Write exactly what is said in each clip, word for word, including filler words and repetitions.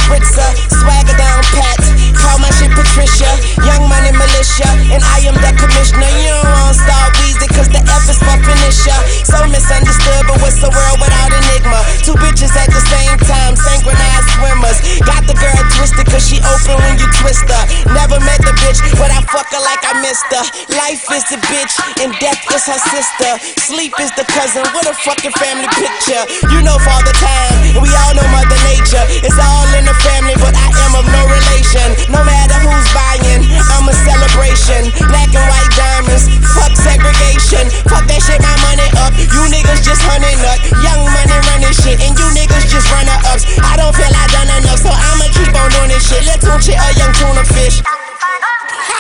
spritzer, swagger down pat. Call my shit Patricia, young money militia, and I am the commissioner. You don't want to start Weezy, cause the F is for finisher. So misunderstood, but what's the world without enigma? Two bitches at the same time, synchronized swimmers. Got the girl twisted, cause she open when you twist her. Never met the bitch, but I fuck her like I missed her. Life is the bitch, and death is her sister. Sleep is the cousin, what a fucking family picture. You know Father Time, and we all know Mother Nature. It's all in the family, but I am of no relation. No matter who's buying, I'm a celebration. Black and white diamonds, fuck segregation. Fuck that shit, my money up. You niggas just hunting up. Young money running shit, and you niggas just runner ups. I don't feel I done enough, so I'ma keep on doing this shit. Let's tune shit, a young tuna fish. Ha.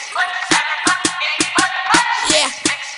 Yeah.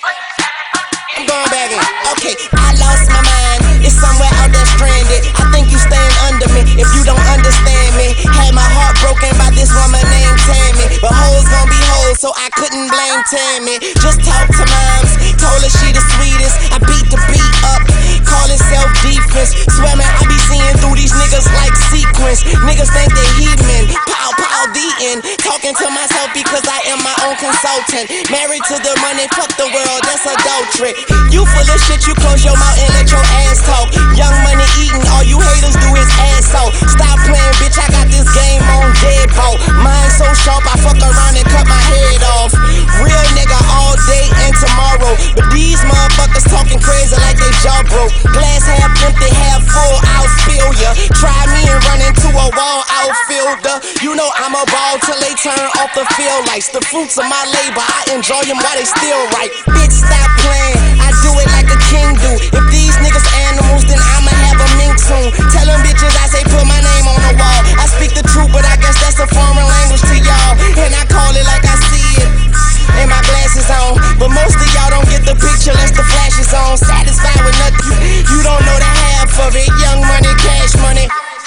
I'm going back in. Okay, I lost my mind. It's somewhere out there stranded. I think you staying under me if you don't understand me. Had my heart broken by this woman named Tammy, but hoes gon' be hoes, so I couldn't blame Tammy. Just talk to moms, told her she the sweetest. I beat the beat up, call it self-defense. Swear man, I be seeing through these niggas like sequence. Niggas think they heathen, pow pow the end. Talking to myself because I am my own consultant. Married to the money, fuck the world, that's adultery. You full of shit, you close your mouth and let your ass talk. Young money eating, all you haters do is ass out. Stop playing, bitch, I got this game on deadbolt. Mine so sharp, I fuck around and cut my head off. Real nigga all day and tomorrow, but these motherfuckers talking crazy like they jaw broke. Glass half empty, half full, I'll spill ya. Try me and run into a wall outfielder. You know I'm a ball till they turn off the field lights. The fruits of my labor, I enjoy them while they still right. Bitch, stop playing, I do it like a king do. If these niggas animals, then I'ma have a mink soon. Tell them bitches I say put my name on the wall. I speak the truth, but I guess that's a foreign language to y'all, and I call it like I see it. And my glasses on, but most of y'all don't get the picture unless the flash is on. Satisfied with nothing, you don't know the half of it. Young money, cash money.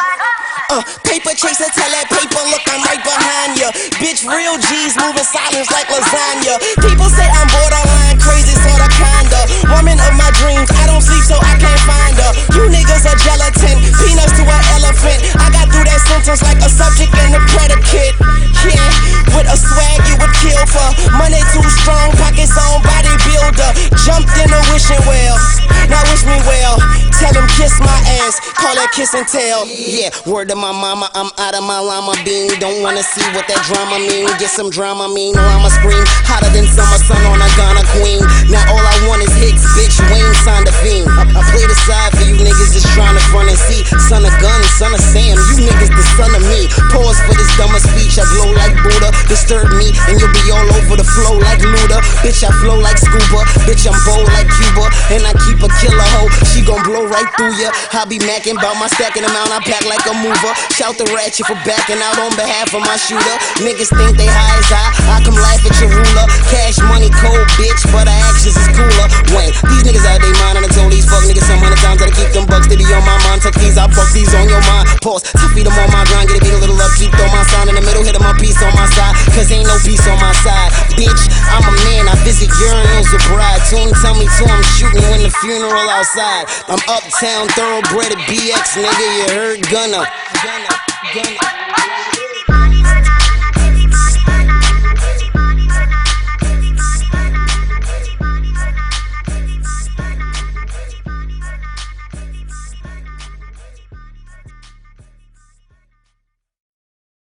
Uh, paper chaser, tell that paper, look, I'm right behind ya. Bitch, real G's moving silence like lasagna. People say I'm borderline crazy, sorta kinda. Woman of my dreams, I don't sleep so I can't find her. You niggas are gelatin, peanuts to an elephant. I got through that sentence like a subject and a predicate. Yeah, with a swag you would kill for. Money too strong, pockets on bodybuilder. Jumped in a wishing well, now wish me well. Tell him kiss my ass, call that kiss and tell. Yeah, word to my mama, I'm out of my llama bean. Don't wanna see what that drama mean. Get some drama mean or I'ma scream hotter than summer sun on a Ghana queen. Now all I want is hits, bitch, Wayne signed a fiend. I, I play the side for you niggas just trying to front and see. Son of gun, son of Sam, you niggas the son of me. Pause for this dumber speech, I glow like Buddha. Disturb me and you'll be all over the flow like Luda. Bitch, I flow like scuba, bitch, I'm bold like Cuba. And I keep a killer hoe, she gon' blow right through ya. I be macking bout my stacking amount, I pack like a mover. Shout the ratchet for backing out on behalf of my shooter. Niggas think they high as I, I come laugh at your ruler. Cash money cold, bitch, but our actions is cooler. Wayne, these niggas out they mind, and I told these fuck niggas some hundred times that I keep them bucks, they be on my mind. Tuck these, I buck these on your mind. Pause, to feed them on my grind, get a beat a little up, keep throw my sign in the middle, hit my piece on my side, cause ain't no peace on my side. Bitch, I'm a man, I visit urinals with bride. Tune tell me to I'm shooting when the funeral outside. I'm uptown, thoroughbred at B X, nigga, you heard Gunna. Gunna, Gunna.